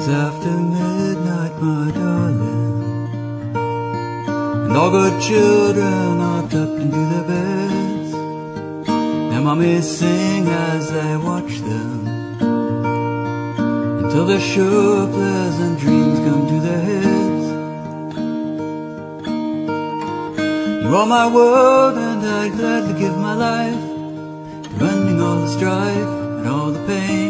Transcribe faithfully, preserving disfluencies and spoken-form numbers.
It's after midnight, my darling, and all good children are tucked into their beds. Their mommies sing as they watch them, until the sure pleasant dreams come to their heads. You are my world, and I'd gladly give my life to ending all the strife and all the pain.